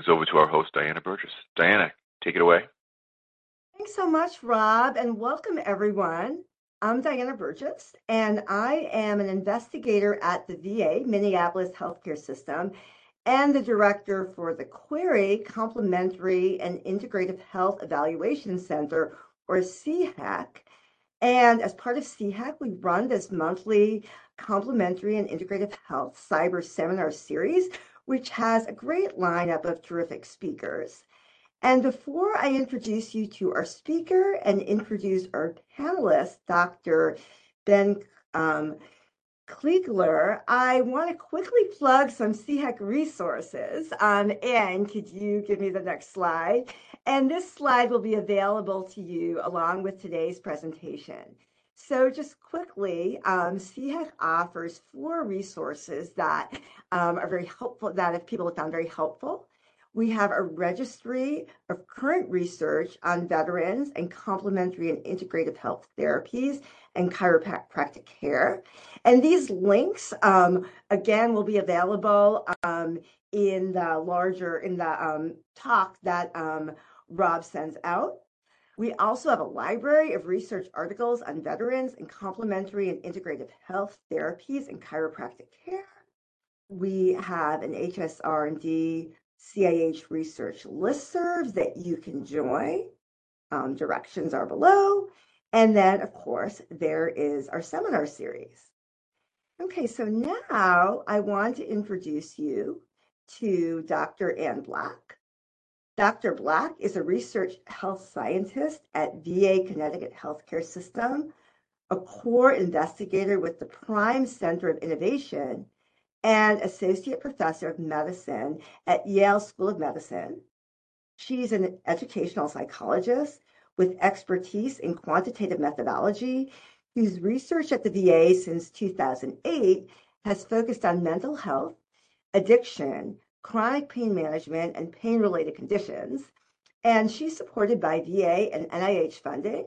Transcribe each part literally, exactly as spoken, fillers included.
is over to our host, Diana Burgess. Diana, take it away. Thanks so much, Rob, and welcome everyone. I'm Diana Burgess, and I am an investigator at the V A, Minneapolis Healthcare System, and the director for the Query Complementary and Integrative Health Evaluation Center, or C HEC. And as part of C HEC, we run this monthly Complementary and Integrative Health Cyber Seminar Series, which has a great lineup of terrific speakers. And before I introduce you to our speaker and introduce our panelist, Doctor Ben um, Kliegler, I want to quickly plug some C HEC resources. Um, and could you give me the next slide? And this slide will be available to you along with today's presentation. So just quickly, um, C HEC offers four resources that um, are very helpful, that if people have found very helpful. We have a registry of current research on veterans and complementary and integrative health therapies and chiropractic care. And these links, um, again, will be available um, in the larger, in the um, talk that um, Rob sends out. We also have a library of research articles on veterans and complementary and integrative health therapies and chiropractic care. We have an H S R and D C I H research listserv that you can join. Um, directions are below. And then, of course, there is our seminar series. Okay, so now I want to introduce you to Doctor Ann Black. Doctor Black is a research health scientist at V A Connecticut Healthcare System, a core investigator with the Prime Center of Innovation, and associate professor of medicine at Yale School of Medicine. She's an educational psychologist with expertise in quantitative methodology, whose research at the V A since two thousand eight has focused on mental health, addiction, chronic pain management, and pain-related conditions. And she's supported by V A and N I H funding.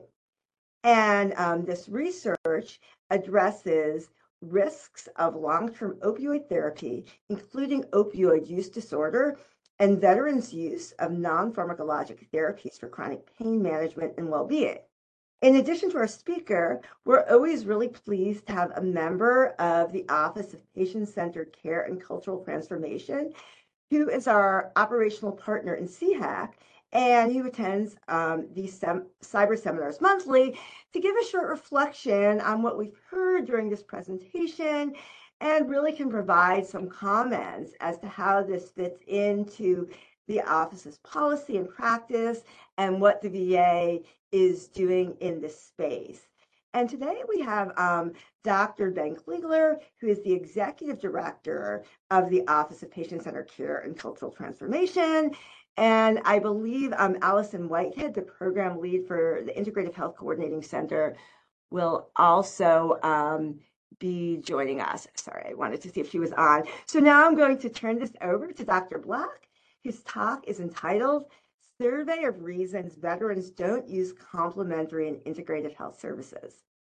And um, this research addresses risks of long-term opioid therapy, including opioid use disorder and veterans' use of non-pharmacologic therapies for chronic pain management and well-being. In addition to our speaker, we're always really pleased to have a member of the Office of Patient-Centered Care and Cultural Transformation, who is our operational partner in C HEC, and who attends um, these sem cyber seminars monthly to give a short reflection on what we've heard during this presentation and really can provide some comments as to how this fits into the office's policy and practice and what the V A is doing in this space. And today we have um, Doctor Ben Kliegler, who is the Executive Director of the Office of Patient-Centered Care and Cultural Transformation. And I believe um, Allison Whitehead, the program lead for the Integrative Health Coordinating Center, will also um, be joining us. Sorry, I wanted to see if she was on. So now I'm going to turn this over to Doctor Black, whose talk is entitled Survey of Reasons Veterans Don't Use Complementary and Integrative Health Services.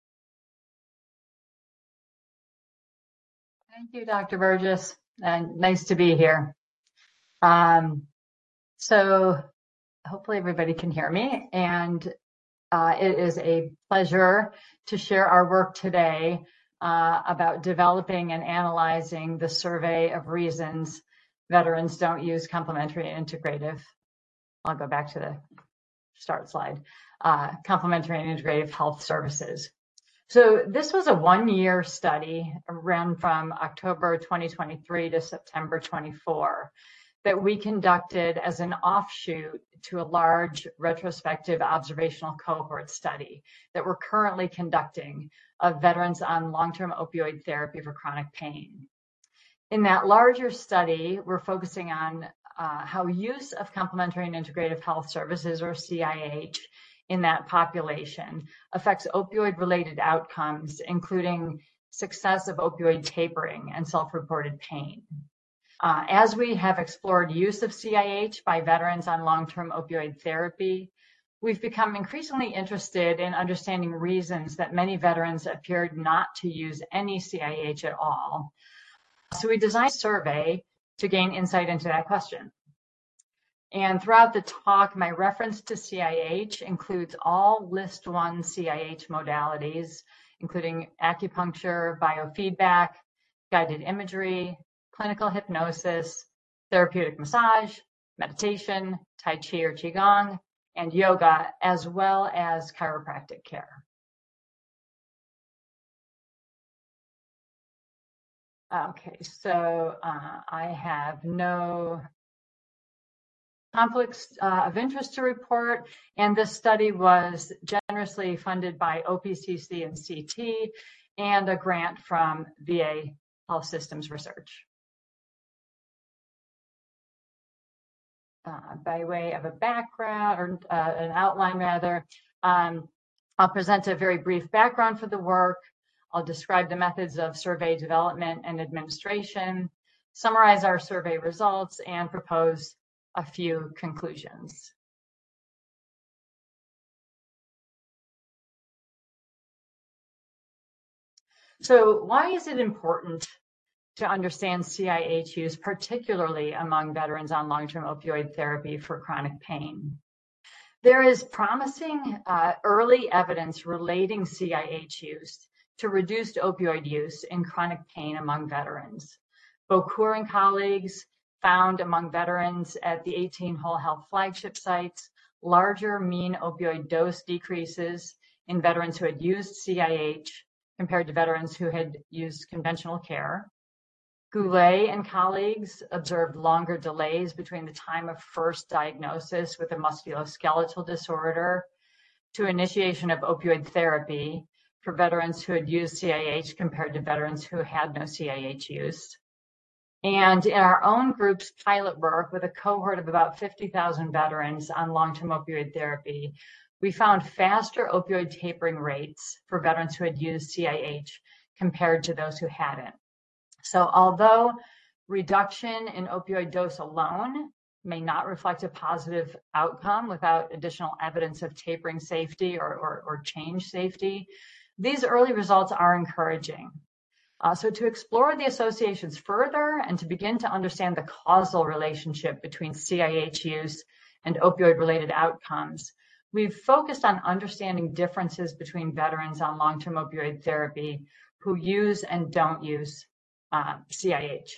Thank you, Doctor Burgess, and nice to be here. Um, so hopefully everybody can hear me, and uh, it is a pleasure to share our work today uh, about developing and analyzing the survey of reasons veterans don't use complementary and integrative. I'll go back to the start slide. Uh, complementary and integrative health services. So this was a one-year study run from October twenty twenty-three to September twenty-four that we conducted as an offshoot to a large retrospective observational cohort study that we're currently conducting of veterans on long-term opioid therapy for chronic pain. In that larger study, we're focusing on uh, how use of complementary and integrative health services, or C I H, in that population affects opioid-related outcomes, including success of opioid tapering and self-reported pain. Uh, as we have explored use of C I H by veterans on long-term opioid therapy, we've become increasingly interested in understanding reasons that many veterans appeared not to use any C I H at all. So we designed a survey to gain insight into that question. And throughout the talk, my reference to C I H includes all list one C I H modalities, including acupuncture, biofeedback, guided imagery, clinical hypnosis, therapeutic massage, meditation, Tai Chi or Qigong, and yoga, as well as chiropractic care. Okay, so uh, I have no conflicts uh, of interest to report, and this study was generously funded by O P C C and C T and a grant from V A Health Systems Research. Uh, by way of a background, or uh, an outline rather, um, I'll present a very brief background for the work. I'll describe the methods of survey development and administration, summarize our survey results, and propose a few conclusions. So why is it important to understand C I H use, particularly among veterans on long-term opioid therapy for chronic pain? There is promising uh, early evidence relating C I H use to reduced opioid use in chronic pain among veterans. Bocour and colleagues found among veterans at the eighteen Whole Health flagship sites larger mean opioid dose decreases in veterans who had used C I H compared to veterans who had used conventional care. Goulet and colleagues observed longer delays between the time of first diagnosis with a musculoskeletal disorder to initiation of opioid therapy for veterans who had used C I H compared to veterans who had no C I H use. And in our own group's pilot work with a cohort of about fifty thousand veterans on long-term opioid therapy, we found faster opioid tapering rates for veterans who had used C I H compared to those who hadn't. So although reduction in opioid dose alone may not reflect a positive outcome without additional evidence of tapering safety or, or, or change safety, these early results are encouraging. Uh, so to explore the associations further and to begin to understand the causal relationship between C I H use and opioid-related outcomes, we've focused on understanding differences between veterans on long-term opioid therapy who use and don't use uh, C I H.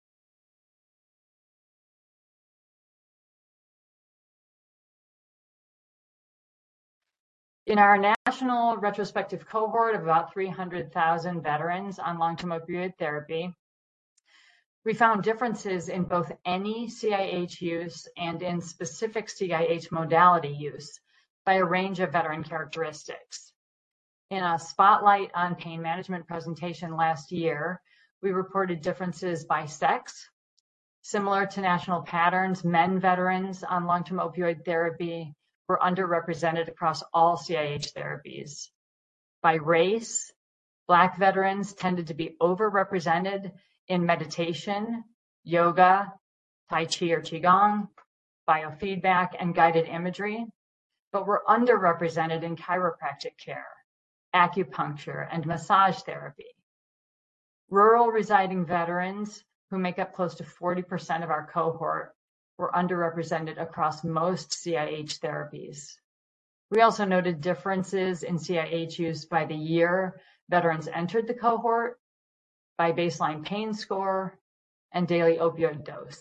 In our national retrospective cohort of about three hundred thousand veterans on long-term opioid therapy, we found differences in both any C I H use and in specific C I H modality use by a range of veteran characteristics. In a Spotlight on Pain Management presentation last year, we reported differences by sex. Similar to national patterns, men veterans on long-term opioid therapy were underrepresented across all C I H therapies. By race, Black veterans tended to be overrepresented in meditation, yoga, Tai Chi or Qigong, biofeedback, and guided imagery, but were underrepresented in chiropractic care, acupuncture, and massage therapy. Rural residing veterans, who make up close to forty percent of our cohort, were underrepresented across most C I H therapies. We also noted differences in C I H use by the year veterans entered the cohort, by baseline pain score, and daily opioid dose.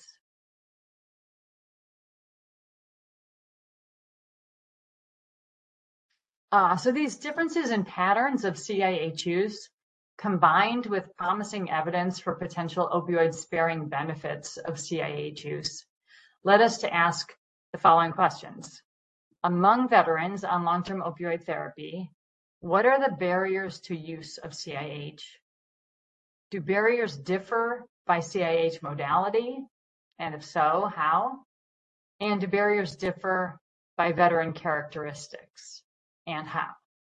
Uh, so these differences in patterns of C I H use, combined with promising evidence for potential opioid-sparing benefits of C I H use, led us to ask the following questions. Among veterans on long-term opioid therapy, what are the barriers to use of C I H? Do barriers differ by C I H modality? And if so, how? And do barriers differ by veteran characteristics? And how?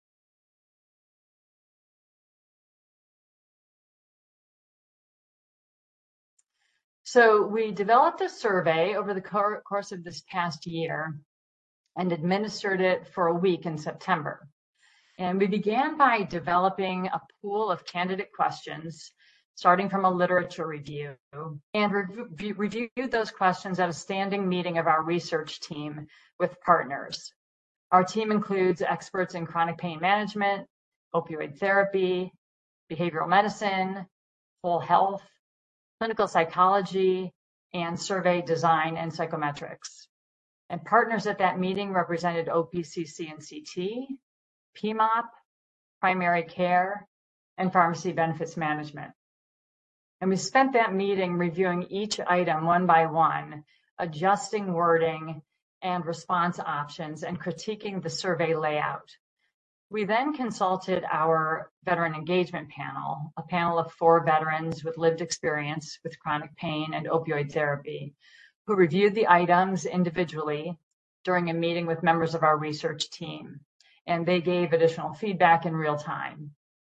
So we developed a survey over the course of this past year and administered it for a week in September. And we began by developing a pool of candidate questions starting from a literature review, and re reviewed those questions at a standing meeting of our research team with partners. Our team includes experts in chronic pain management, opioid therapy, behavioral medicine, whole health, clinical psychology, and survey design and psychometrics. And partners at that meeting represented O P C C and C T, P M O P, primary care, and pharmacy benefits management. And we spent that meeting reviewing each item one by one, adjusting wording and response options, and critiquing the survey layout. We then consulted our veteran engagement panel, a panel of four veterans with lived experience with chronic pain and opioid therapy, who reviewed the items individually during a meeting with members of our research team, and they gave additional feedback in real time.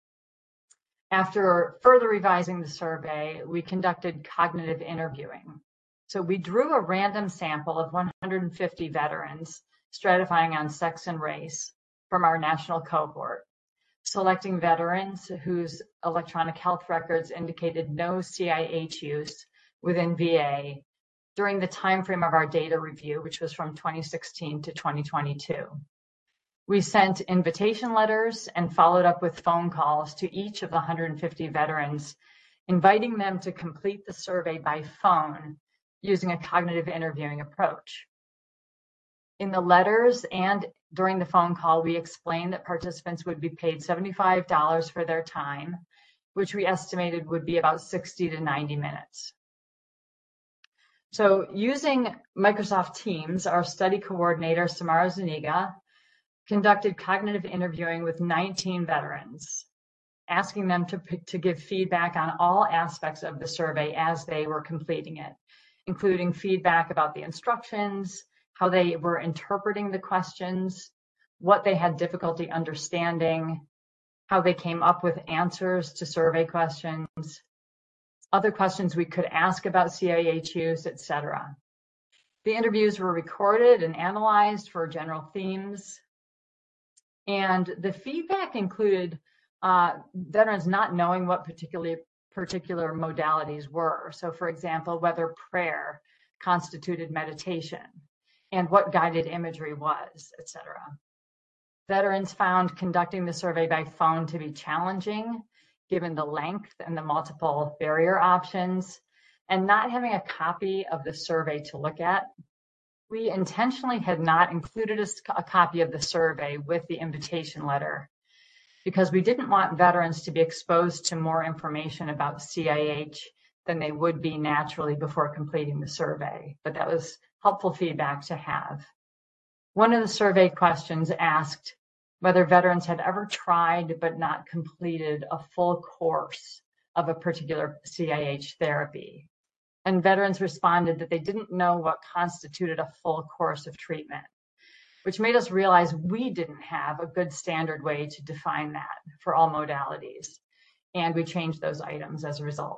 After further revising the survey, we conducted cognitive interviewing. So we drew a random sample of one hundred fifty veterans, stratifying on sex and race from our national cohort, selecting veterans whose electronic health records indicated no C I H use within V A during the time frame of our data review, which was from twenty sixteen to twenty twenty-two. We sent invitation letters and followed up with phone calls to each of the one hundred fifty veterans, inviting them to complete the survey by phone using a cognitive interviewing approach. In the letters and during the phone call, we explained that participants would be paid seventy-five dollars for their time, which we estimated would be about sixty to ninety minutes. So using Microsoft Teams, our study coordinator, Samara Zuniga, conducted cognitive interviewing with nineteen veterans, asking them to, to give feedback on all aspects of the survey as they were completing it, including feedback about the instructions, how they were interpreting the questions, what they had difficulty understanding, how they came up with answers to survey questions, other questions we could ask about C I H use, et cetera. The interviews were recorded and analyzed for general themes. And the feedback included uh, veterans not knowing what particular, particular modalities were. So for example, whether prayer constituted meditation and what guided imagery was, et cetera. Veterans found conducting the survey by phone to be challenging, given the length and the multiple barrier options, and not having a copy of the survey to look at. We intentionally had not included a, a copy of the survey with the invitation letter because we didn't want veterans to be exposed to more information about C I H than they would be naturally before completing the survey, but that was helpful feedback to have. One of the survey questions asked whether veterans had ever tried but not completed a full course of a particular C I H therapy. And veterans responded that they didn't know what constituted a full course of treatment, which made us realize we didn't have a good standard way to define that for all modalities. And we changed those items as a result.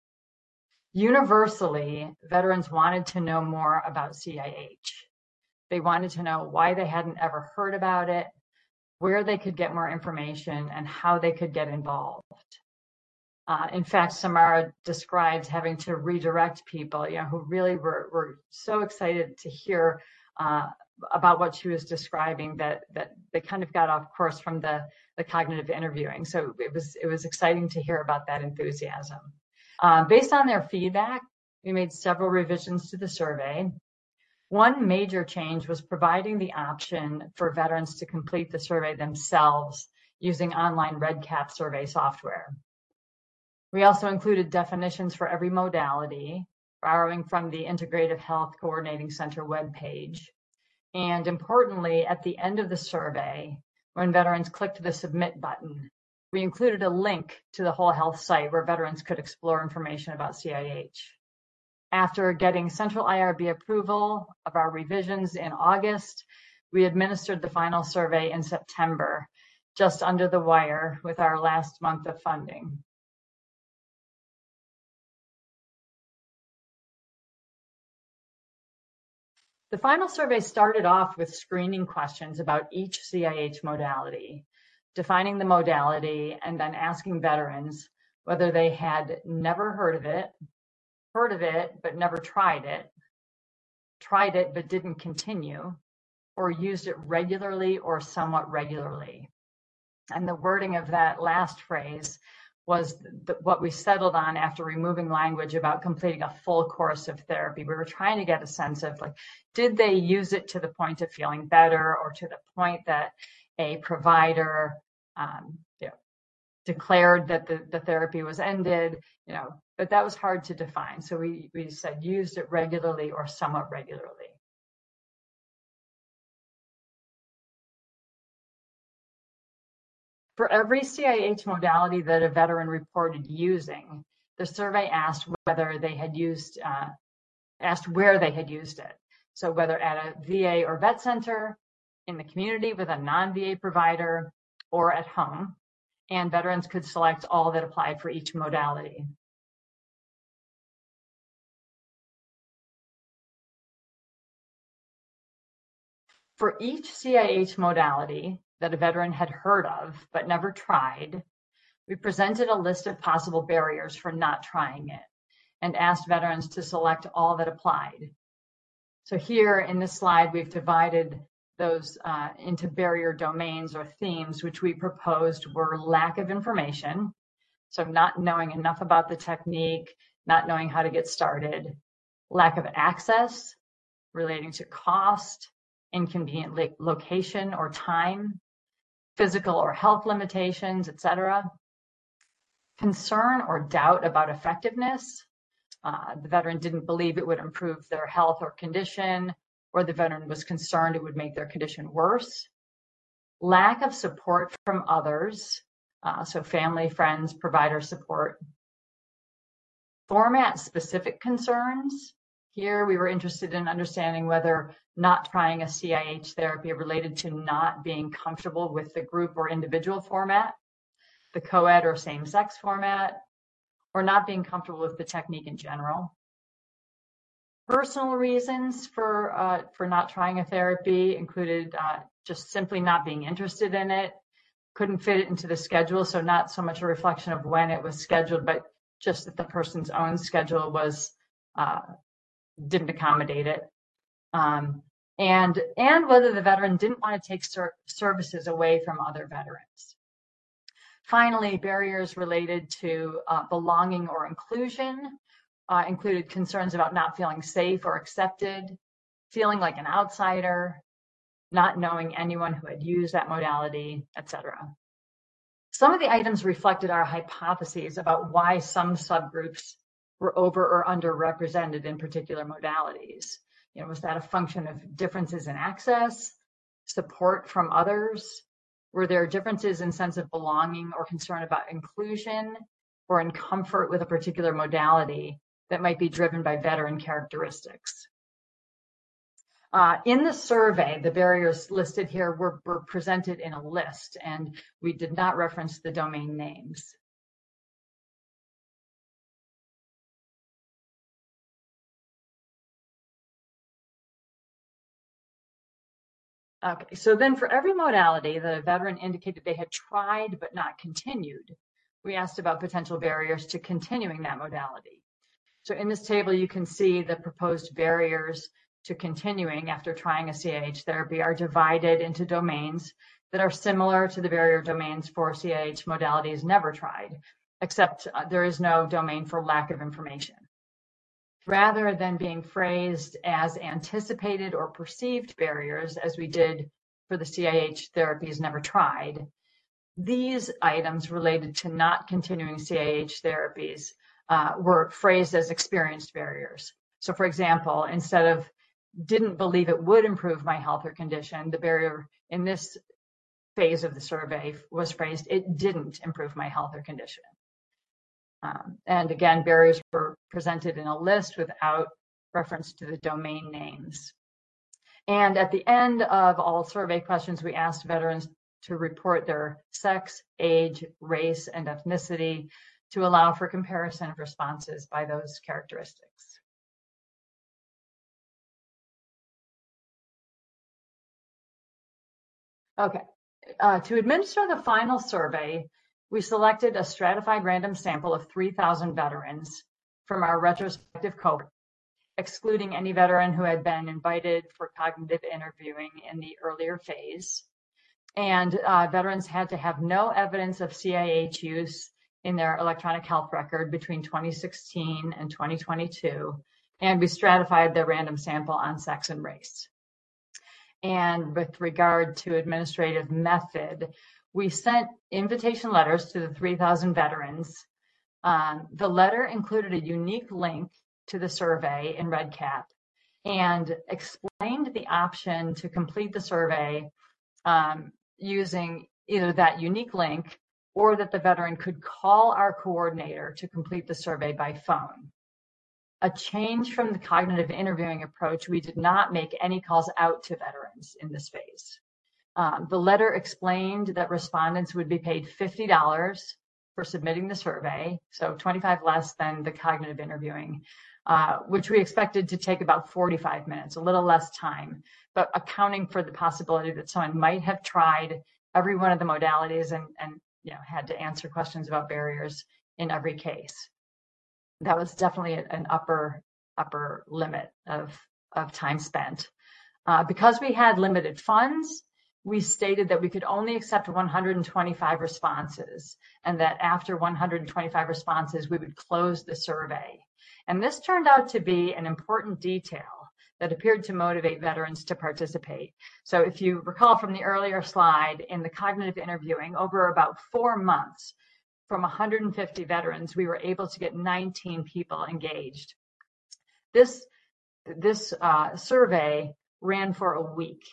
Universally, veterans wanted to know more about C I H. They wanted to know why they hadn't ever heard about it, where they could get more information, and how they could get involved. Uh, in fact, Samara describes having to redirect people, you know, who really were, were so excited to hear uh, about what she was describing that that they kind of got off course from the, the cognitive interviewing. So it was it was exciting to hear about that enthusiasm. Uh, based on their feedback, we made several revisions to the survey. One major change was providing the option for veterans to complete the survey themselves using online REDCap survey software. We also included definitions for every modality, borrowing from the Integrative Health Coordinating Center webpage. And importantly, at the end of the survey, when veterans clicked the submit button, we included a link to the Whole Health site where veterans could explore information about C I H. After getting central I R B approval of our revisions in August, we administered the final survey in September, just under the wire with our last month of funding. The final survey started off with screening questions about each C I H modality, defining the modality, and then asking veterans whether they had never heard of it, heard of it but never tried it, tried it but didn't continue, or used it regularly or somewhat regularly. And the wording of that last phrase was the, what we settled on after removing language about completing a full course of therapy. We were trying to get a sense of, like, did they use it to the point of feeling better, or to the point that a provider um, you know, declared that the, the therapy was ended, you know, but that was hard to define. So we, we said used it regularly or somewhat regularly. For every C I H modality that a veteran reported using, the survey asked whether they had used, uh, asked where they had used it. So whether at a V A or vet center, in the community with a non-V A provider, or at home. And veterans could select all that applied for each modality. For each C I H modality that a veteran had heard of but never tried, we presented a list of possible barriers for not trying it and asked veterans to select all that applied. So here in this slide, we've divided those uh, into barrier domains or themes, which we proposed were lack of information, so not knowing enough about the technique, not knowing how to get started, lack of access relating to cost, inconvenient location or time, physical or health limitations, et cetera. Concern or doubt about effectiveness. Uh, the veteran didn't believe it would improve their health or condition, or the veteran was concerned it would make their condition worse. Lack of support from others, uh, so family, friends, provider support. Format-specific concerns. Here we were interested in understanding whether not trying a C I H therapy related to not being comfortable with the group or individual format, the co-ed or same-sex format, or not being comfortable with the technique in general. Personal reasons for uh, for not trying a therapy included uh, just simply not being interested in it, couldn't fit it into the schedule, so not so much a reflection of when it was scheduled, but just that the person's own schedule was uh, didn't accommodate it, um, and and whether the veteran didn't want to take ser services away from other veterans. Finally, barriers related to uh, belonging or inclusion uh, included concerns about not feeling safe or accepted, feeling like an outsider, not knowing anyone who had used that modality, et cetera. Some of the items reflected our hypotheses about why some subgroups were over or underrepresented in particular modalities. You know, was that a function of differences in access, support from others? Were there differences in sense of belonging or concern about inclusion, or in comfort with a particular modality that might be driven by veteran characteristics? Uh, in the survey, the barriers listed here were, were presented in a list, and we did not reference the domain names. Okay, so then for every modality that a veteran indicated they had tried but not continued, we asked about potential barriers to continuing that modality. So in this table, you can see the proposed barriers to continuing after trying a C I H therapy are divided into domains that are similar to the barrier domains for C I H modalities never tried, except uh, there is no domain for lack of information. Rather than being phrased as anticipated or perceived barriers, as we did for the C I H therapies never tried, these items related to not continuing C I H therapies uh, were phrased as experienced barriers. So for example, instead of didn't believe it would improve my health or condition, the barrier in this phase of the survey was phrased, it didn't improve my health or condition. Um, and again, barriers were presented in a list without reference to the domain names. And at the end of all survey questions, we asked veterans to report their sex, age, race, and ethnicity to allow for comparison of responses by those characteristics. Okay, uh, to administer the final survey, We selected a stratified random sample of three thousand veterans from our retrospective cohort, excluding any veteran who had been invited for cognitive interviewing in the earlier phase. And uh, veterans had to have no evidence of C I H use in their electronic health record between twenty sixteen and twenty twenty-two. And we stratified the random sample on sex and race. And with regard to administrative method, we sent invitation letters to the three thousand veterans. Um, the letter included a unique link to the survey in REDCap and explained the option to complete the survey um, using either that unique link or that the veteran could call our coordinator to complete the survey by phone. A change from the cognitive interviewing approach, we did not make any calls out to veterans in this phase. Um, the letter explained that respondents would be paid fifty dollars for submitting the survey, so twenty-five less than the cognitive interviewing, uh, which we expected to take about forty-five minutes, a little less time, but accounting for the possibility that someone might have tried every one of the modalities and, and you know, had to answer questions about barriers in every case. That was definitely an upper upper limit of, of time spent. Uh, because we had limited funds, we stated that we could only accept one hundred twenty-five responses, and that after one hundred twenty-five responses, we would close the survey. And this turned out to be an important detail that appeared to motivate veterans to participate. So if you recall from the earlier slide, in the cognitive interviewing, over about four months, from one hundred fifty veterans, we were able to get nineteen people engaged. This, this uh, survey ran for a week.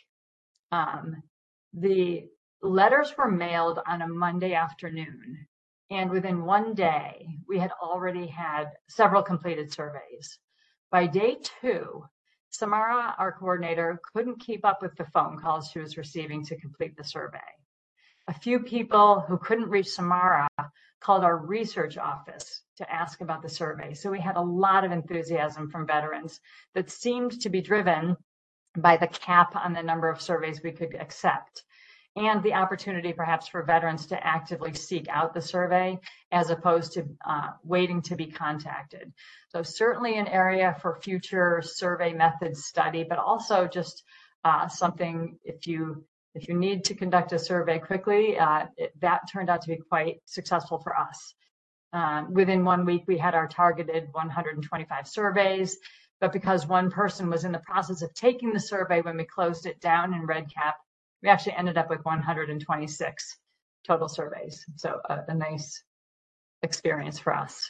Um, the letters were mailed on a Monday afternoon, and within one day, we had already had several completed surveys. By day two, Samara, our coordinator, couldn't keep up with the phone calls she was receiving to complete the survey. A few people who couldn't reach Samara called our research office to ask about the survey. So we had a lot of enthusiasm from veterans that seemed to be driven by the cap on the number of surveys we could accept, and the opportunity perhaps for veterans to actively seek out the survey as opposed to uh, waiting to be contacted. So certainly an area for future survey methods study, but also just uh, something if you if you need to conduct a survey quickly, uh, it, that turned out to be quite successful for us. Um, within one week, we had our targeted one hundred twenty-five surveys, but because one person was in the process of taking the survey when we closed it down in REDCap, we actually ended up with one hundred twenty-six total surveys. So a, a nice experience for us.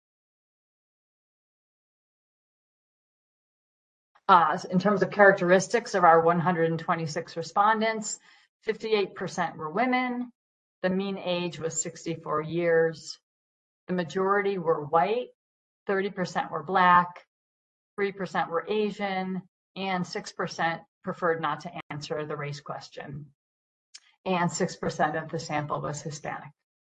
Uh, in terms of characteristics of our one hundred twenty-six respondents, fifty-eight percent were women. The mean age was sixty-four years. The majority were white, thirty percent were Black, three percent were Asian, and six percent preferred not to answer the race question. And six percent of the sample was Hispanic.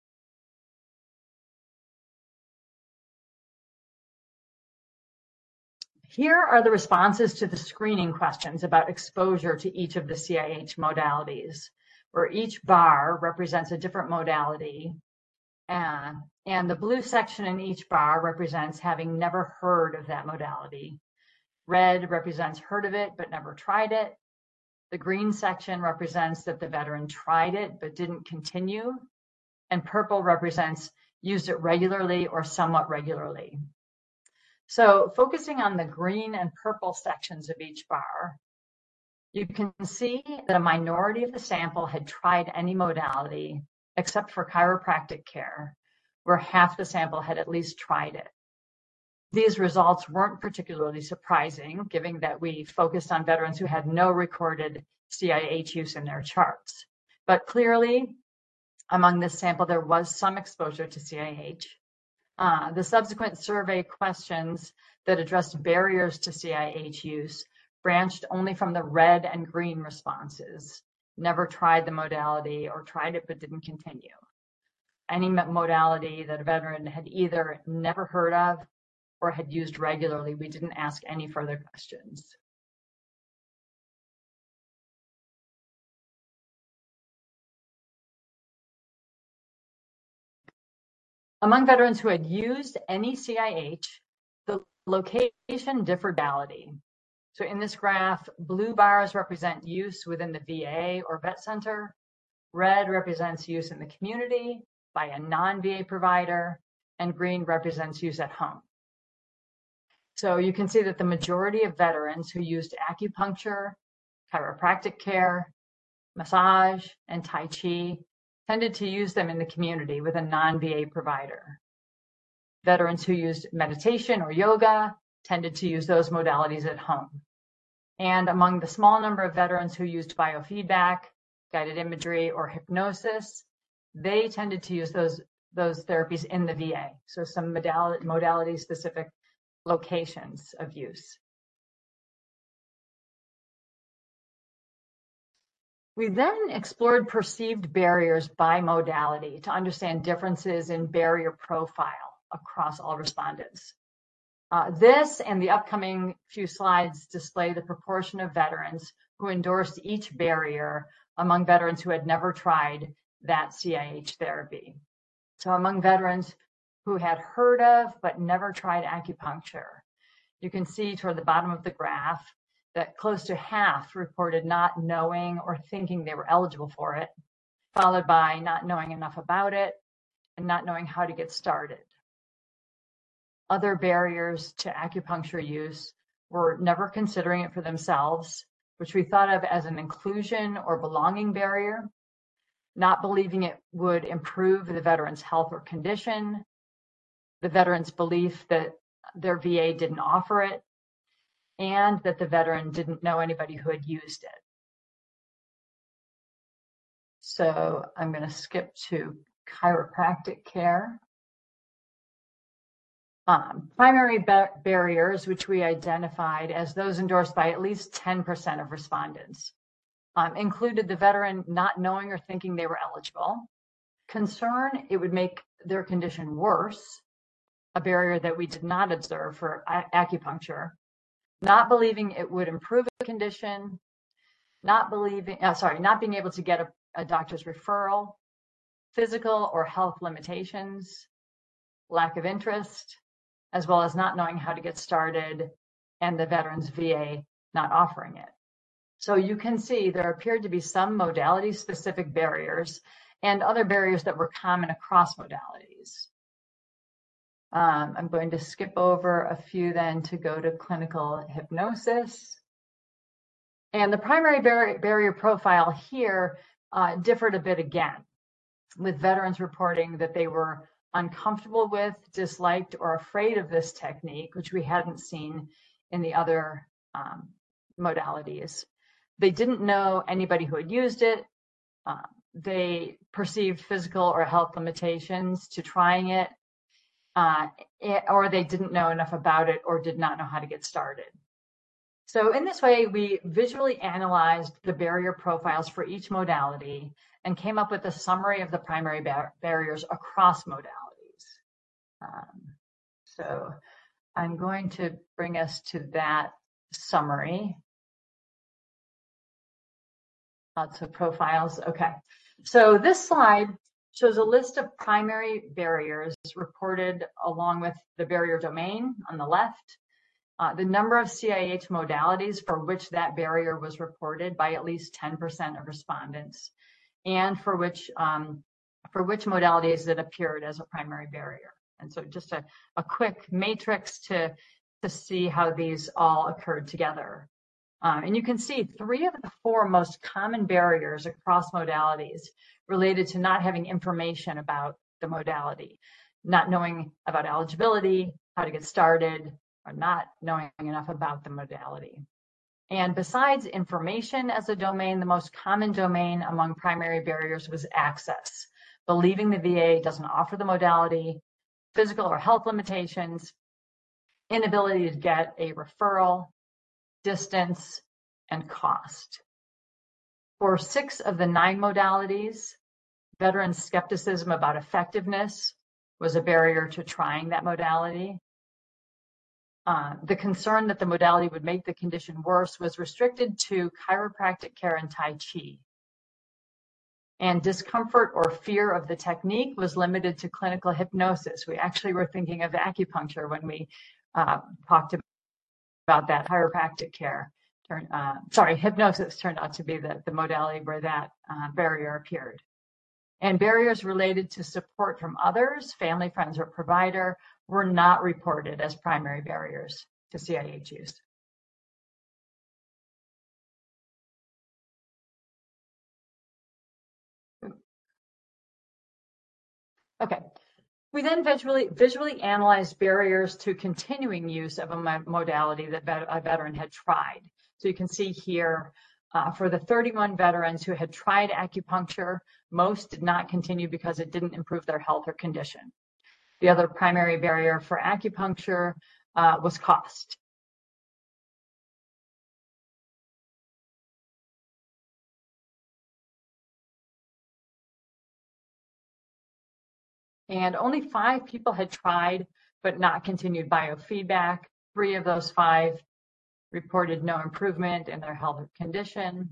Here are the responses to the screening questions about exposure to each of the C I H modalities, where each bar represents a different modality. And, and the blue section in each bar represents having never heard of that modality. Red represents heard of it, but never tried it. The green section represents that the veteran tried it, but didn't continue. And purple represents used it regularly or somewhat regularly. So focusing on the green and purple sections of each bar, you can see that a minority of the sample had tried any modality except for chiropractic care, where half the sample had at least tried it. These results weren't particularly surprising, given that we focused on veterans who had no recorded C I H use in their charts. But clearly, among this sample, there was some exposure to C I H. Uh, the subsequent survey questions that addressed barriers to C I H use branched only from the red and green responses. Never tried the modality or tried it but didn't continue. Any modality that a veteran had either never heard of or had used regularly, we didn't ask any further questions. Among veterans who had used any C I H, the location differed modality. So in this graph, blue bars represent use within the V A or vet center. Red represents use in the community by a non-V A provider, and green represents use at home. So you can see that the majority of veterans who used acupuncture, chiropractic care, massage, and Tai Chi tended to use them in the community with a non-V A provider. Veterans who used meditation or yoga tended to use those modalities at home. And among the small number of veterans who used biofeedback, guided imagery, or hypnosis, they tended to use those, those therapies in the V A. So some modality, modality-specific locations of use. We then explored perceived barriers by modality to understand differences in barrier profile across all respondents. Uh, this and the upcoming few slides display the proportion of veterans who endorsed each barrier among veterans who had never tried that C I H therapy. So among veterans who had heard of but never tried acupuncture, you can see toward the bottom of the graph that close to half reported not knowing or thinking they were eligible for it, followed by not knowing enough about it and not knowing how to get started. Other barriers to acupuncture use were never considering it for themselves, which we thought of as an inclusion or belonging barrier, not believing it would improve the veteran's health or condition, the veteran's belief that their V A didn't offer it, and that the veteran didn't know anybody who had used it. So I'm going to skip to chiropractic care. Um, primary ba barriers, which we identified as those endorsed by at least ten percent of respondents, um, included the veteran not knowing or thinking they were eligible, concern it would make their condition worse, a barrier that we did not observe for acupuncture, not believing it would improve a condition, not believing, uh, sorry, not being able to get a, a doctor's referral, physical or health limitations, lack of interest, as well as not knowing how to get started, and the veteran's V A not offering it. So you can see there appeared to be some modality-specific barriers and other barriers that were common across modalities. Um, I'm going to skip over a few then to go to clinical hypnosis. And the primary bar barrier profile here uh, differed a bit again, with veterans reporting that they were uncomfortable with, disliked, or afraid of this technique, which we hadn't seen in the other um, modalities. They didn't know anybody who had used it. Uh, they perceived physical or health limitations to trying it, uh, it, or they didn't know enough about it or did not know how to get started. So in this way, we visually analyzed the barrier profiles for each modality and came up with a summary of the primary bar barriers across modalities. Um, so I'm going to bring us to that summary. Lots of profiles. Okay. So this slide shows a list of primary barriers reported along with the barrier domain on the left, uh, the number of C I H modalities for which that barrier was reported by at least ten percent of respondents, and for which um, for which modalities it appeared as a primary barrier. And so just a, a quick matrix to, to see how these all occurred together. Uh, and you can see three of the four most common barriers across modalities related to not having information about the modality, not knowing about eligibility, how to get started, or not knowing enough about the modality. And besides information as a domain, the most common domain among primary barriers was access, believing the V A doesn't offer the modality, physical or health limitations, inability to get a referral, distance, and cost. For six of the nine modalities, veteran skepticism about effectiveness was a barrier to trying that modality. Uh, the concern that the modality would make the condition worse was restricted to chiropractic care and Tai Chi. And discomfort or fear of the technique was limited to clinical hypnosis. We actually were thinking of acupuncture when we uh, talked about that. Chiropractic care, turn, uh, sorry, hypnosis turned out to be the, the modality where that uh, barrier appeared. And barriers related to support from others, family, friends, or provider were not reported as primary barriers to C I H use. Okay. We then visually, visually analyzed barriers to continuing use of a modality that a veteran had tried. So you can see here, uh, for the thirty-one veterans who had tried acupuncture, most did not continue because it didn't improve their health or condition. The other primary barrier for acupuncture uh, was cost. And only five people had tried but not continued biofeedback. Three of those five reported no improvement in their health or condition.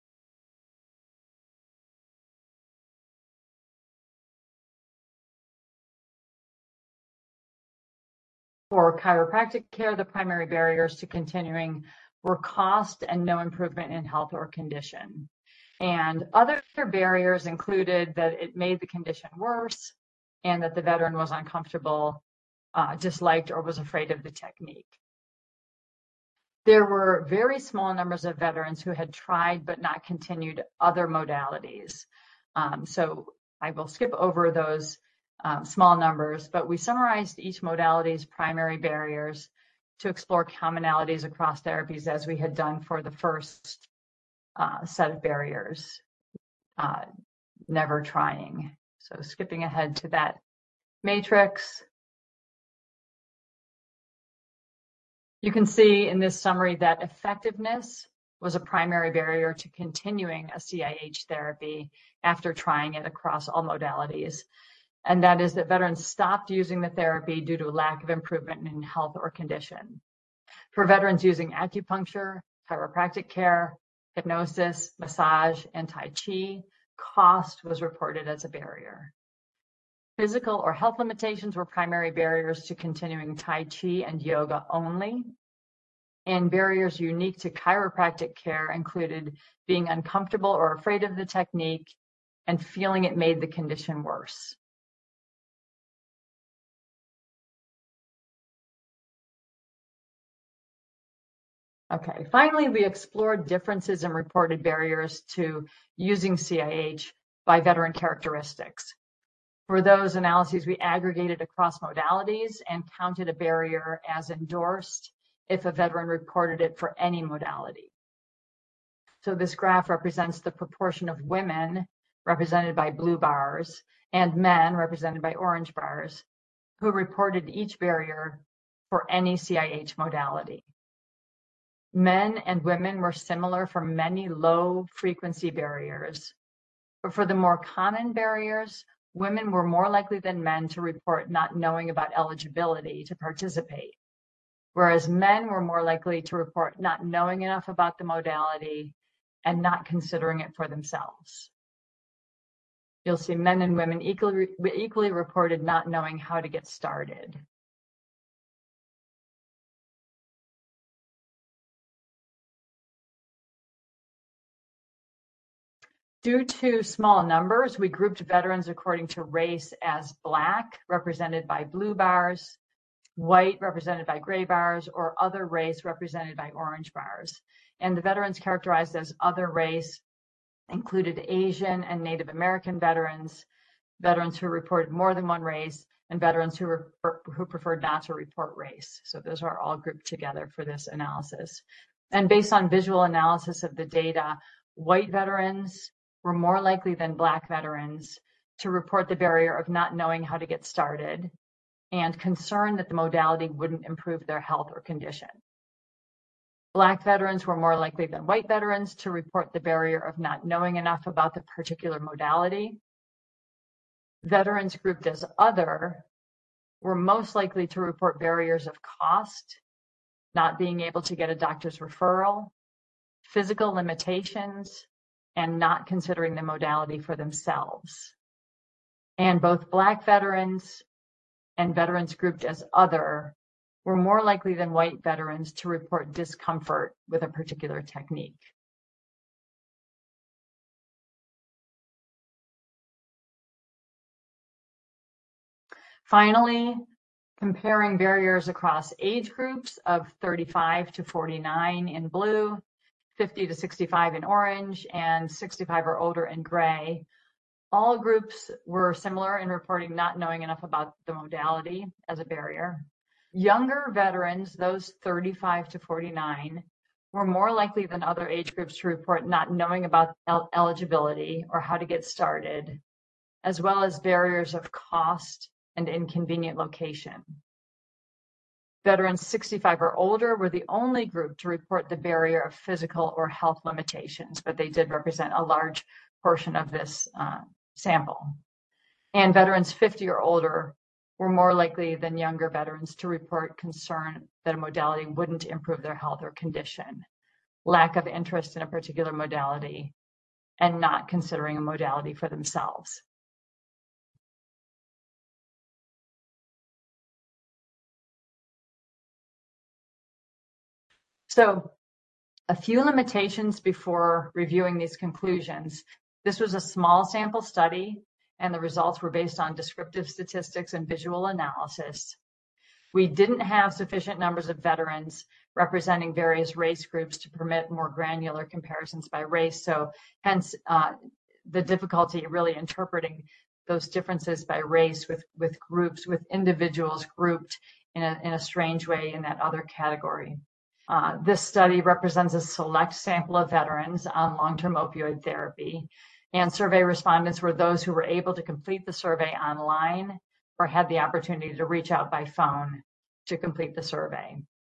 For chiropractic care, the primary barriers to continuing were cost and no improvement in health or condition. And other barriers included that it made the condition worse and that the veteran was uncomfortable, uh, disliked, or was afraid of the technique. There were very small numbers of veterans who had tried but not continued other modalities. Um, so I will skip over those um, small numbers, but we summarized each modality's primary barriers to explore commonalities across therapies as we had done for the first uh, set of barriers, uh, never trying. So skipping ahead to that matrix. You can see in this summary that effectiveness was a primary barrier to continuing a C I H therapy after trying it across all modalities. And that is that veterans stopped using the therapy due to a lack of improvement in health or condition. For veterans using acupuncture, chiropractic care, hypnosis, massage, and Tai Chi, cost was reported as a barrier. Physical or health limitations were primary barriers to continuing Tai Chi and yoga only. And barriers unique to chiropractic care included being uncomfortable or afraid of the technique and feeling it made the condition worse. Okay, finally, we explored differences in reported barriers to using C I H by veteran characteristics. For those analyses, we aggregated across modalities and counted a barrier as endorsed if a veteran reported it for any modality. So this graph represents the proportion of women, represented by blue bars, and men, represented by orange bars, who reported each barrier for any C I H modality. Men and women were similar for many low-frequency barriers, but for the more common barriers, women were more likely than men to report not knowing about eligibility to participate, whereas men were more likely to report not knowing enough about the modality and not considering it for themselves. You'll see men and women equally, equally reported not knowing how to get started. Due to small numbers, we grouped veterans according to race as Black, represented by blue bars, white, represented by gray bars, or other race, represented by orange bars. And the veterans characterized as other race included Asian and Native American veterans, veterans who reported more than one race, and veterans who, refer, who preferred not to report race. So those are all grouped together for this analysis. And based on visual analysis of the data, white veterans were more likely than Black veterans to report the barrier of not knowing how to get started and concern that the modality wouldn't improve their health or condition. Black veterans were more likely than white veterans to report the barrier of not knowing enough about the particular modality. Veterans grouped as other were most likely to report barriers of cost, not being able to get a doctor's referral, physical limitations, and not considering the modality for themselves. And both Black veterans and veterans grouped as other were more likely than white veterans to report discomfort with a particular technique. Finally, comparing barriers across age groups of thirty-five to forty-nine in blue, fifty to sixty-five in orange, and sixty-five or older in gray. All groups were similar in reporting not knowing enough about the modality as a barrier. Younger veterans, those thirty-five to forty-nine, were more likely than other age groups to report not knowing about el- eligibility or how to get started, as well as barriers of cost and inconvenient location. Veterans sixty-five or older were the only group to report the barrier of physical or health limitations, but they did represent a large portion of this uh, sample. And veterans fifty or older were more likely than younger veterans to report concern that a modality wouldn't improve their health or condition, lack of interest in a particular modality, and not considering a modality for themselves. So a few limitations before reviewing these conclusions. This was a small sample study, and the results were based on descriptive statistics and visual analysis. We didn't have sufficient numbers of veterans representing various race groups to permit more granular comparisons by race, so hence uh, the difficulty really interpreting those differences by race with, with groups, with individuals grouped in a, in a strange way in that other category. Uh, this study represents a select sample of veterans on long-term opioid therapy, and survey respondents were those who were able to complete the survey online or had the opportunity to reach out by phone to complete the survey.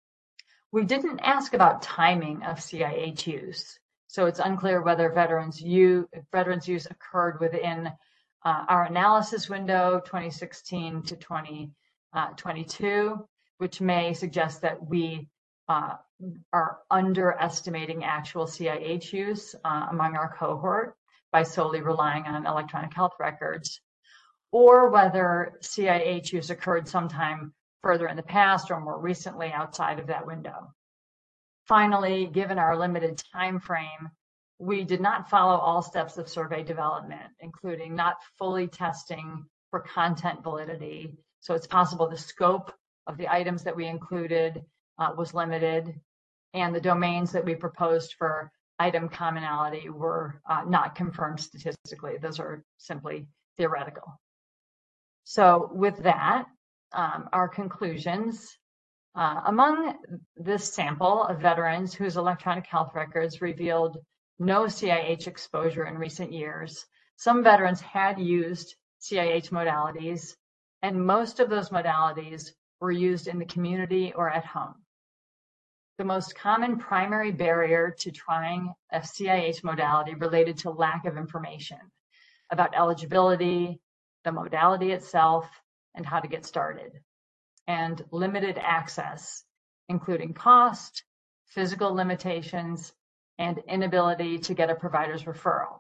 We didn't ask about timing of C I H use, so it's unclear whether veterans use, veterans use occurred within uh, our analysis window twenty sixteen to twenty twenty-two, which may suggest that we Uh, are underestimating actual C I H use uh, among our cohort by solely relying on electronic health records, or whether C I H use occurred sometime further in the past or more recently outside of that window. Finally, given our limited time frame, we did not follow all steps of survey development, including not fully testing for content validity. So it's possible the scope of the items that we included Uh, was limited, and the domains that we proposed for item commonality were uh, not confirmed statistically. Those are simply theoretical. So with that, um, our conclusions. Uh, among this sample of veterans whose electronic health records revealed no C I H exposure in recent years, some veterans had used C I H modalities, and most of those modalities were used in the community or at home. The most common primary barrier to trying a C I H modality related to lack of information about eligibility, the modality itself, and how to get started, and limited access, including cost, physical limitations, and inability to get a provider's referral.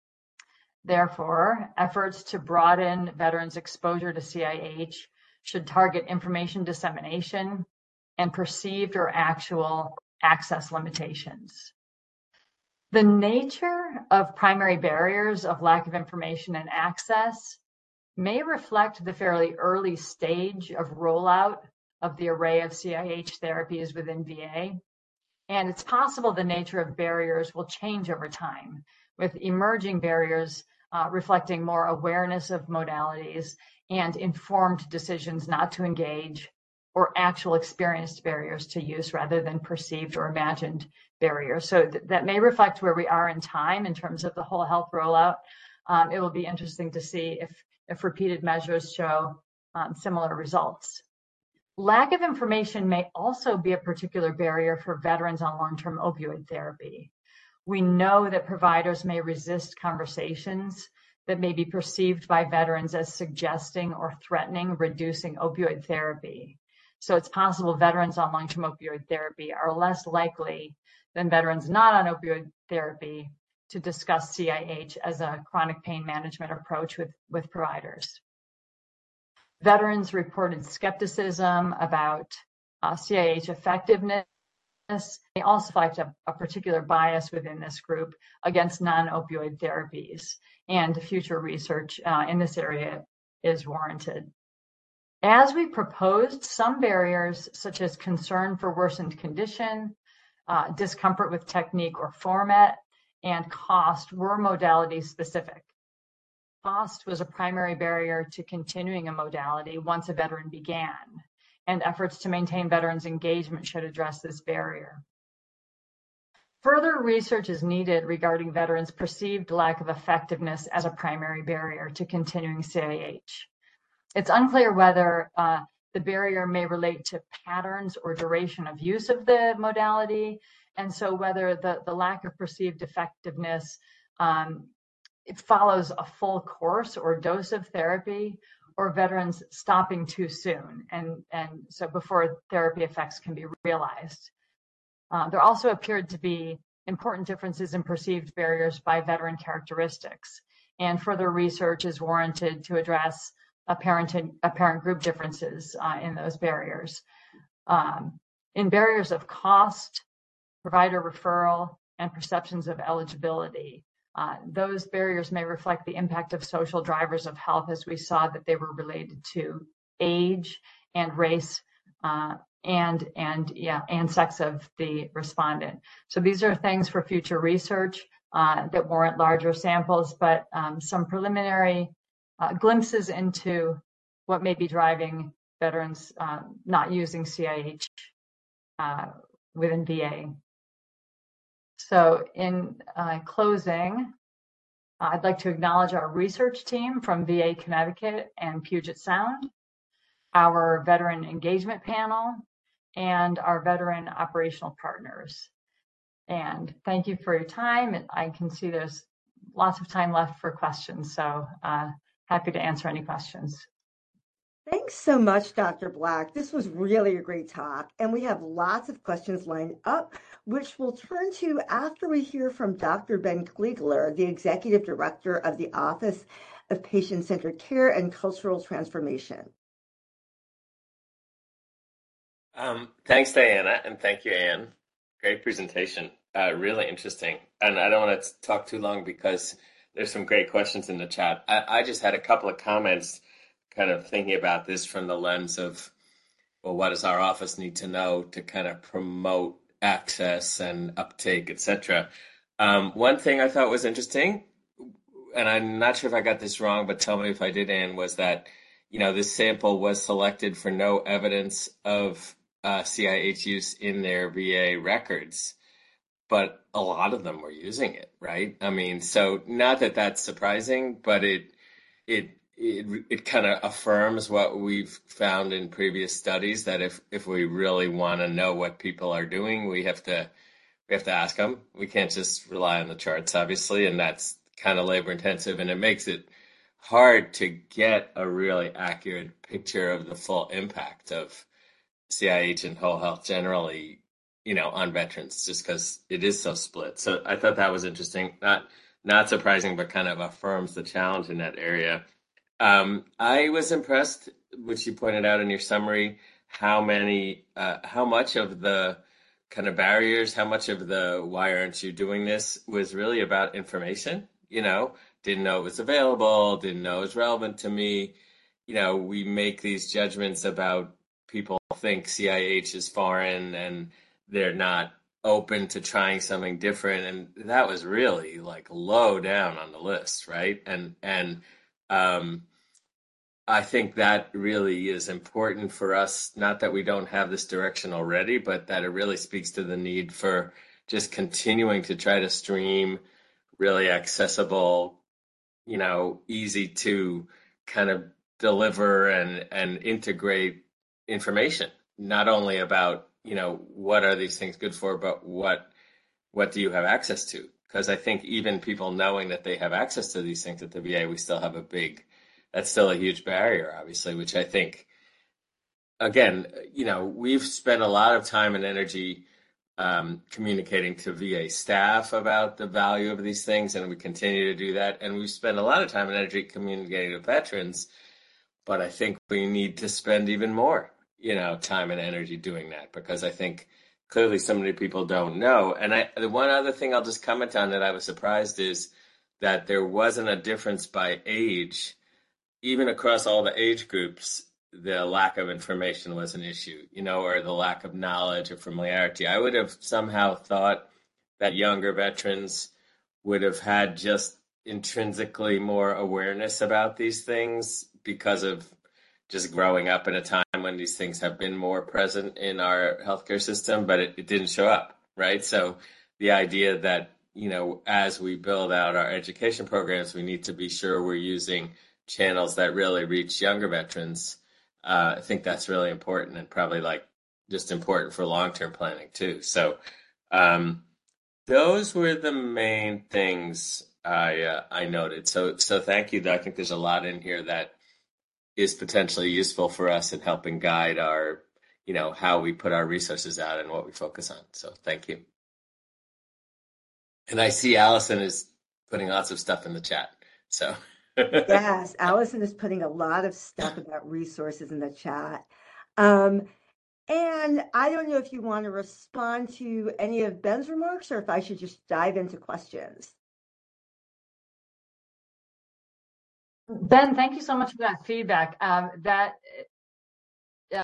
Therefore, efforts to broaden veterans' exposure to C I H should target information dissemination and perceived or actual access limitations. The nature of primary barriers of lack of information and access may reflect the fairly early stage of rollout of the array of C I H therapies within V A. And it's possible the nature of barriers will change over time, with emerging barriers uh, reflecting more awareness of modalities and informed decisions not to engage, or actual experienced barriers to use rather than perceived or imagined barriers. So th- that may reflect where we are in time in terms of the whole health rollout. Um, it will be interesting to see if, if repeated measures show um, similar results. Lack of information may also be a particular barrier for veterans on long-term opioid therapy. We know that providers may resist conversations that may be perceived by veterans as suggesting or threatening reducing opioid therapy. So it's possible veterans on long-term opioid therapy are less likely than veterans not on opioid therapy to discuss C I H as a chronic pain management approach with, with providers. Veterans reported skepticism about uh, C I H effectiveness. They also reflect a, a particular bias within this group against non-opioid therapies, and future research uh, in this area is warranted. As we proposed, some barriers, such as concern for worsened condition, uh, discomfort with technique or format, and cost, were modality specific. Cost was a primary barrier to continuing a modality once a veteran began, and efforts to maintain veterans' engagement should address this barrier. Further research is needed regarding veterans' perceived lack of effectiveness as a primary barrier to continuing C I H. It's unclear whether uh, the barrier may relate to patterns or duration of use of the modality, and so whether the, the lack of perceived effectiveness um, it follows a full course or dose of therapy, or veterans stopping too soon, and, and so before therapy effects can be realized. Uh, there also appeared to be important differences in perceived barriers by veteran characteristics, and further research is warranted to address apparent, apparent group differences uh, in those barriers. Um, in barriers of cost, provider referral, and perceptions of eligibility, Uh, those barriers may reflect the impact of social drivers of health, as we saw that they were related to age and race uh, and and yeah and sex of the respondent. So these are things for future research uh, that warrant larger samples, but um, some preliminary uh, glimpses into what may be driving veterans uh, not using C I H uh, within V A. So in uh, closing, uh, I'd like to acknowledge our research team from V A Connecticut and Puget Sound, our veteran engagement panel, and our veteran operational partners. And thank you for your time. I can see there's lots of time left for questions, so uh, happy to answer any questions. Thanks so much, Doctor Black. This was really a great talk, and we have lots of questions lined up, which we'll turn to after we hear from Doctor Ben Kliegler, the Executive Director of the Office of Patient-Centered Care and Cultural Transformation. Um, thanks, Diana, and thank you, Anne. Great presentation. Uh, really interesting. And I don't want to talk too long because there's some great questions in the chat. I, I just had a couple of comments kind of thinking about this from the lens of, well, what does our office need to know to kind of promote access and uptake, et cetera. Um, one thing I thought was interesting, and I'm not sure if I got this wrong, but tell me if I did, Anne, was that, you know, this sample was selected for no evidence of uh, C I H use in their V A records, but a lot of them were using it, right? I mean, so not that that's surprising, but it, it, It, it kind of affirms what we've found in previous studies, that if, if we really want to know what people are doing, we have to we have to ask them. We can't just rely on the charts, obviously, and that's kind of labor intensive, and it makes it hard to get a really accurate picture of the full impact of C I H and whole health generally, you know, on veterans, just because it is so split. So I thought that was interesting, not not surprising, but kind of affirms the challenge in that area. Um, I was impressed, which you pointed out in your summary, how many, uh, how much of the kind of barriers, how much of the why aren't you doing this was really about information, you know, didn't know it was available, didn't know it was relevant to me. You know, we make these judgments about people think C I H is foreign and they're not open to trying something different. And that was really like low down on the list, right? And, and, um, I think that really is important for us, not that we don't have this direction already, but that it really speaks to the need for just continuing to try to stream really accessible, you know, easy to kind of deliver and, and integrate information, not only about, you know, what are these things good for, but what what do you have access to? Because I think even people knowing that they have access to these things at the V A, we still have a big That's still a huge barrier, obviously, which I think, again, you know, we've spent a lot of time and energy um, communicating to V A staff about the value of these things, and we continue to do that. And we spend a lot of time and energy communicating to veterans, but I think we need to spend even more, you know, time and energy doing that, because I think clearly so many people don't know. And I, the one other thing I'll just comment on that I was surprised is that there wasn't a difference by age. Even across all the age groups, the lack of information was an issue, you know, or the lack of knowledge or familiarity. I would have somehow thought that younger veterans would have had just intrinsically more awareness about these things because of just growing up in a time when these things have been more present in our healthcare system, but it, it didn't show up, right? So the idea that, you know, as we build out our education programs, we need to be sure we're using channels that really reach younger veterans. Uh, I think that's really important, and probably like just important for long-term planning too. So um, those were the main things I uh, I noted. So so thank you. I think there's a lot in here that is potentially useful for us in helping guide our, you know, how we put our resources out and what we focus on. So thank you. And I see Allison is putting lots of stuff in the chat. So yes, Allison is putting a lot of stuff about resources in the chat. Um, and I don't know if you want to respond to any of Ben's remarks or if I should just dive into questions. Ben, thank you so much for that feedback. Um, that uh,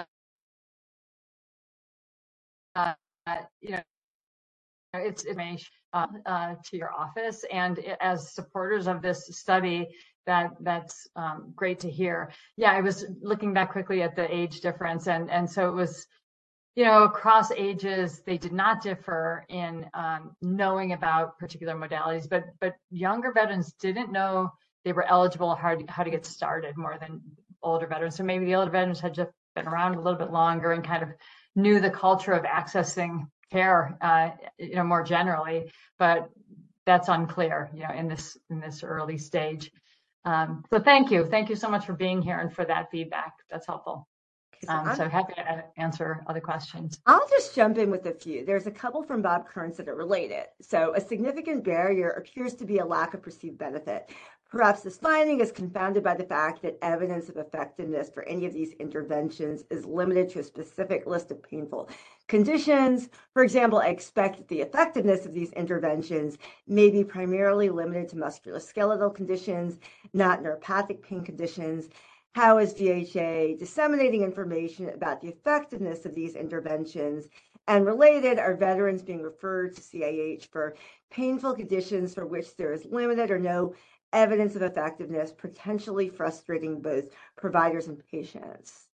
uh, you know, it's information uh, uh, to your office, and it, as supporters of this study, that that's um, great to hear. Yeah, I was looking back quickly at the age difference, and and so it was, you know, across ages, they did not differ in um, knowing about particular modalities, but but younger veterans didn't know they were eligible, how to, how to get started more than older veterans. So maybe the older veterans had just been around a little bit longer and kind of knew the culture of accessing care, uh, you know, more generally, but that's unclear, you know, in this in this early stage. Um, so thank you, thank you so much for being here and for that feedback. That's helpful. So, um, so happy to answer other questions. I'll just jump in with a few. There's a couple from Bob Kearns that are related. So a significant barrier appears to be a lack of perceived benefit. Perhaps this finding is confounded by the fact that evidence of effectiveness for any of these interventions is limited to a specific list of painful conditions. For example, I expect that the effectiveness of these interventions may be primarily limited to musculoskeletal conditions, not neuropathic pain conditions. How is V H A disseminating information about the effectiveness of these interventions? And related, are veterans being referred to C A H for painful conditions for which there is limited or no evidence of effectiveness, potentially frustrating both providers and patients?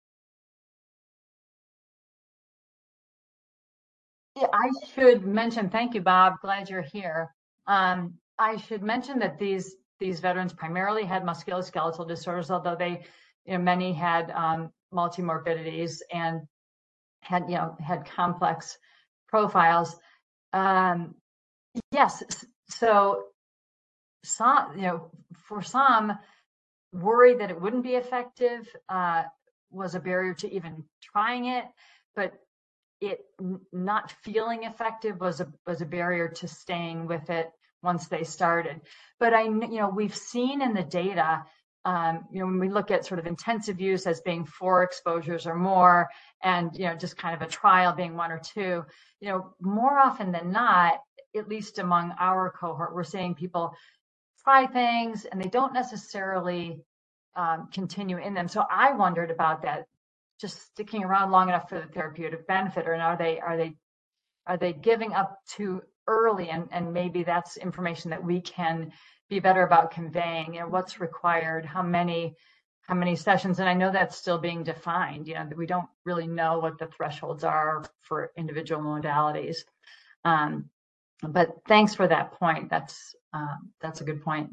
Yeah, I should mention, thank you, Bob, glad you're here. Um, I should mention that these these veterans primarily had musculoskeletal disorders, although they, you know, many had um, multimorbidities and had, you know, had complex profiles. Um, yes, so some, you know, for some, worried that it wouldn't be effective uh, was a barrier to even trying it, but it not feeling effective was a was a barrier to staying with it once they started. But I, you know, we've seen in the data, um, you know, when we look at sort of intensive use as being four exposures or more, and, you know, just kind of a trial being one or two, you know, more often than not, at least among our cohort, we're seeing people try things and they don't necessarily um, continue in them. So I wondered about that, just sticking around long enough for the therapeutic benefit, or are they are they are they giving up too early? And and maybe that's information that we can be better about conveying. You know, what's required, how many how many sessions, and I know that's still being defined. You know, we don't really know what the thresholds are for individual modalities. Um, but thanks for that point. That's uh, that's a good point.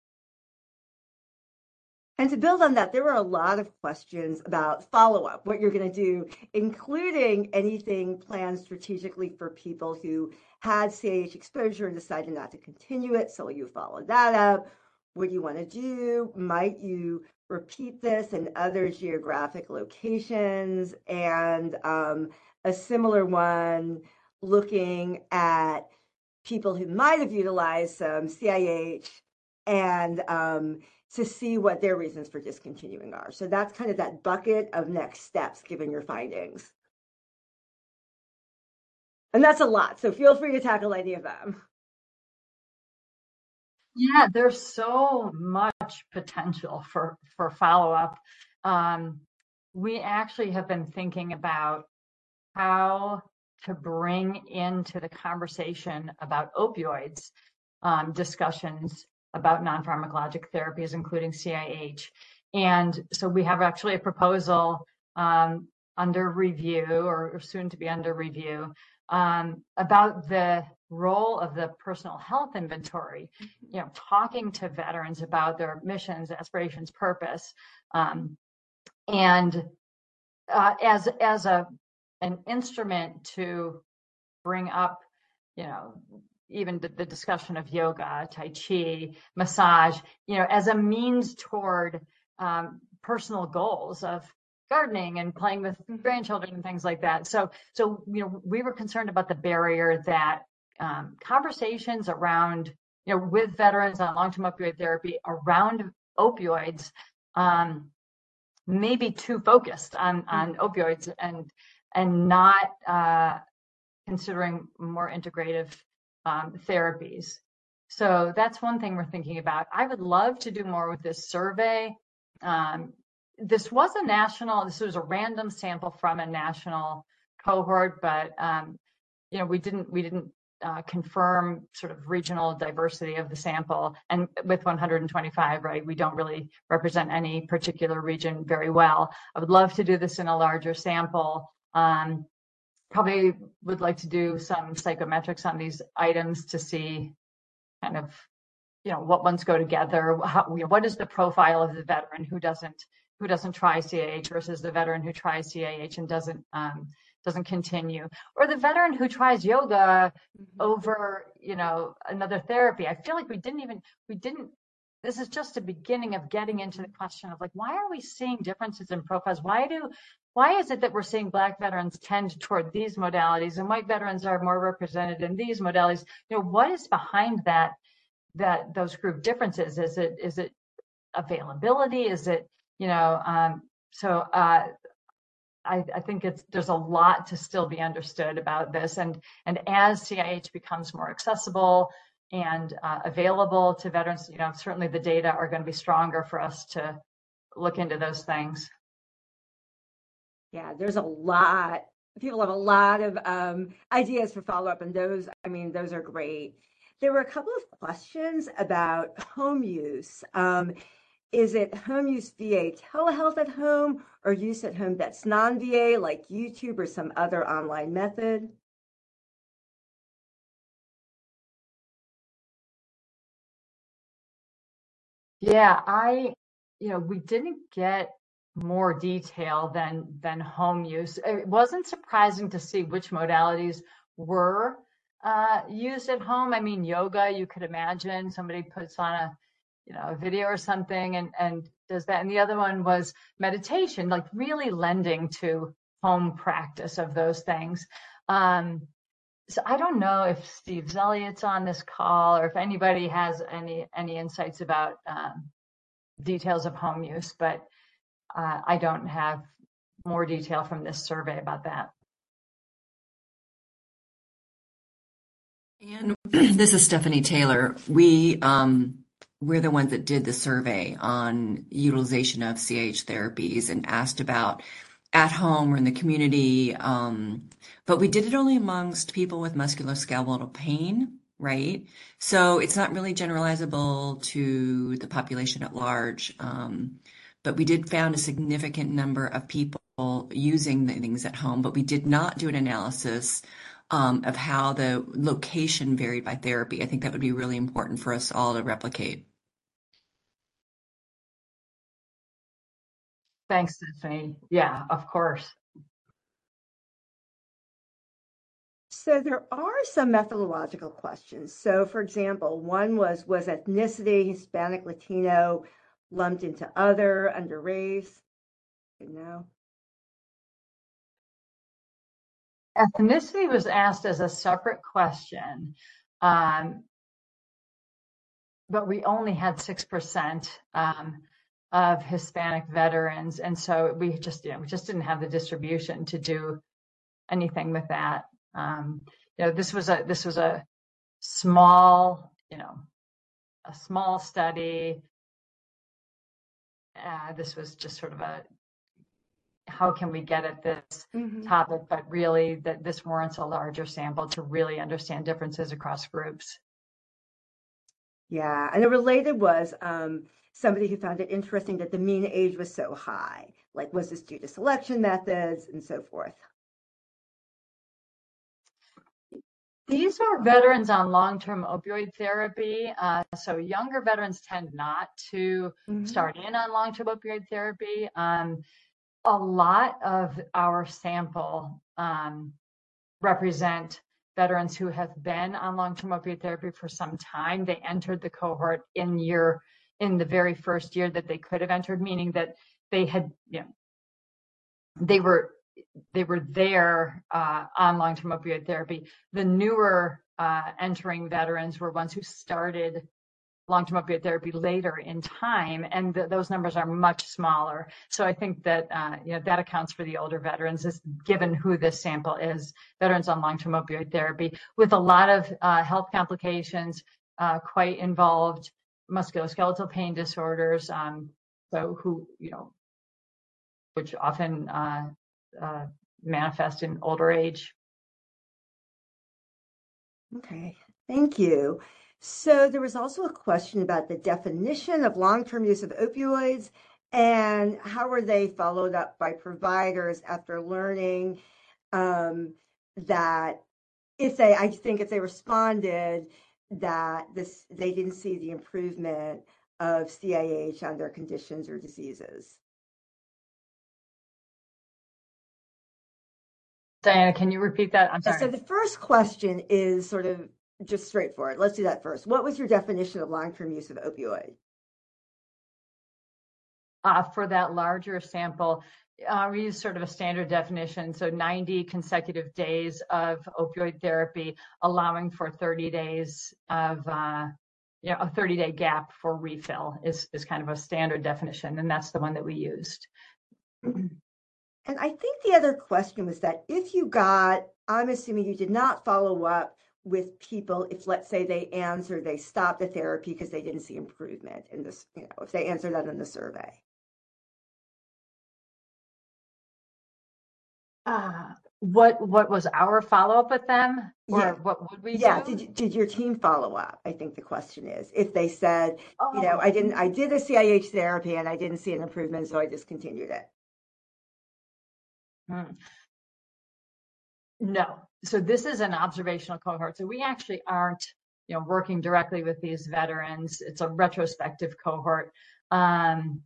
And to build on that, there were a lot of questions about follow-up, what you're going to do, including anything planned strategically for people who had C A H exposure and decided not to continue it. So you follow that up. What do you want to do? Might you repeat this in other geographic locations? And um, a similar one, looking at people who might have utilized some C I H and um, to see what their reasons for discontinuing are. So that's kind of that bucket of next steps given your findings. And that's a lot, so feel free to tackle any of them. Yeah, there's so much potential for, for follow-up. Um, we actually have been thinking about how to bring into the conversation about opioids um, discussions about non-pharmacologic therapies, including C I H. And so we have actually a proposal um, under review or, or soon to be under review um, about the role of the personal health inventory, you know, talking to veterans about their missions, aspirations, purpose, um, and uh, as as a an instrument to bring up, you know, even the, the discussion of yoga, Tai Chi, massage, you know, as a means toward um, personal goals of gardening and playing with grandchildren and things like that. So, so you know, we were concerned about the barrier that um, conversations around, you know, with veterans on long-term opioid therapy around opioids um, may be too focused on on opioids and and not uh, considering more integrative um, therapies. So that's one thing we're thinking about. I would love to do more with this survey. Um, this was a national, this was a random sample from a national cohort, but um, you know, we didn't we didn't uh, confirm sort of regional diversity of the sample. And with one hundred twenty-five, right, we don't really represent any particular region very well. I would love to do this in a larger sample. Um, probably would like to do some psychometrics on these items to see kind of, you know, what ones go together. How, you know, what is the profile of the veteran who doesn't who doesn't try C I H versus the veteran who tries C I H and doesn't um, doesn't continue, or the veteran who tries yoga over, you know, another therapy. I feel like we didn't even we didn't. This is just a beginning of getting into the question of like, why are we seeing differences in profiles? Why do why is it that we're seeing Black veterans tend toward these modalities and white veterans are more represented in these modalities? You know, what is behind that? that those group differences? Is it is it availability? Is it, you know, um, so uh, I, I think it's there's a lot to still be understood about this. And and as C I H becomes more accessible and uh, available to veterans, you know, certainly the data are going to be stronger for us to look into those things. Yeah, there's a lot. People have a lot of um, ideas for follow-up, and those, I mean, those are great. There were a couple of questions about home use. Um, is it home use V A telehealth at home or use at home that's non-V A, like YouTube or some other online method? Yeah, I, you know, we didn't get more detail than than home use. It wasn't surprising to see which modalities were uh, used at home. I mean, yoga, you could imagine somebody puts on a, you know, a video or something and and does that. And the other one was meditation, like really lending to home practice of those things. Um, so I don't know if Steve Zelliott's on this call or if anybody has any any insights about um, details of home use, but uh, I don't have more detail from this survey about that. And this is Stephanie Taylor. We um, we're the ones that did the survey on utilization of C I H therapies and asked about at home or in the community. Um, but we did it only amongst people with musculoskeletal pain, right? So it's not really generalizable to the population at large. Um, but we did found a significant number of people using the things at home, but we did not do an analysis um, of how the location varied by therapy. I think that would be really important for us all to replicate. Thanks, Stephanie. Yeah, of course. So there are some methodological questions. So for example, one was, was ethnicity, Hispanic, Latino, lumped into other, under race? You know? ethnicity was asked as a separate question, um, but we only had six percent um, of Hispanic veterans, and so we just, you know, we just didn't have the distribution to do anything with that. Um, you know, this was a this was a small, you know, a small study. Uh, this was just sort of a how can we get at this Mm-hmm. topic, but really that this warrants a larger sample to really understand differences across groups. Yeah, and a related was um, somebody who found it interesting that the mean age was so high. Like, was this due to selection methods and so forth? These are veterans on long-term opioid therapy. Uh, so younger veterans tend not to Mm-hmm. start in on long-term opioid therapy. Um, a lot of our sample um, represent veterans who have been on long-term opioid therapy for some time. They entered the cohort in year in the very first year that they could have entered, meaning that they had, you know, they were they were there uh, on long-term opioid therapy. The newer uh, entering veterans were ones who started long-term opioid therapy later in time, and th- those numbers are much smaller. So I think that uh, you know that accounts for the older veterans, is given who this sample is, veterans on long-term opioid therapy with a lot of uh, health complications, uh, quite involved musculoskeletal pain disorders, um, so who you know, which often uh, uh, manifest in older age. Okay, thank you. So there was also a question about the definition of long-term use of opioids and how were they followed up by providers after learning um, that if they, I think if they responded that this, they didn't see the improvement of C I H on their conditions or diseases. Diana, can you repeat that? I'm sorry. So the first question is sort of just straightforward. Let's do that first. What was your definition of long-term use of opioid? Uh, for that larger sample, uh, we use sort of a standard definition. So ninety consecutive days of opioid therapy, allowing for thirty days of, uh, you know, a thirty day gap for refill is, is kind of a standard definition. And that's the one that we used. And I think the other question was that if you got, I'm assuming you did not follow up with people if, let's say, they answered, they stopped the therapy because they didn't see improvement in this, you know, if they answered that in the survey. Uh, what what was our follow up with them, or Yeah. what would we Yeah, do? did did your team follow up? I think the question is if they said, Oh. you know, I didn't, I did a C I H therapy and I didn't see an improvement, so I discontinued it. Hmm. No. So this is an observational cohort. So we actually aren't, you know, working directly with these veterans. It's a retrospective cohort. Um,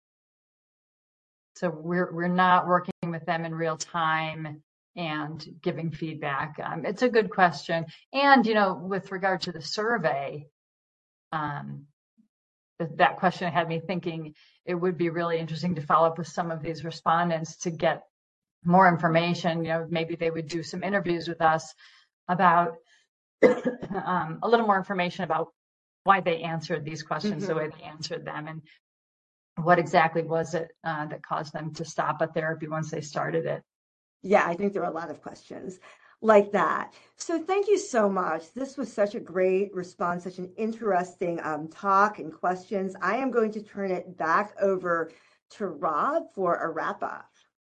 so we're we're not working with them in real time and giving feedback. Um, it's a good question. And, you know, with regard to the survey, um, th- that question had me thinking it would be really interesting to follow up with some of these respondents to get more information. You know, maybe they would do some interviews with us about um, a little more information about why they answered these questions Mm-hmm. the way they answered them, and what exactly was it uh, that caused them to stop a therapy once they started it. Yeah, I think there are a lot of questions like that. So thank you so much. This was such a great response, such an interesting um, talk and questions. I am going to turn it back over to Rob for a wrap up.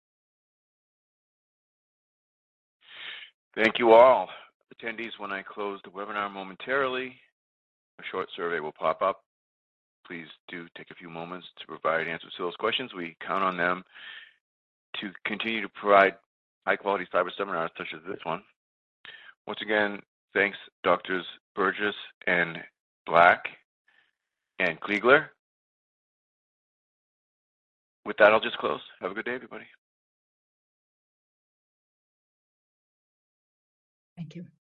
Thank you all. Attendees, when I close the webinar momentarily, a short survey will pop up. Please do take a few moments to provide answers to those questions. We count on them to continue to provide high-quality cyber seminars such as this one. Once again, thanks Doctors Burgess and Black and Kliegler. With that, I'll just close. Have a good day, everybody. Thank you.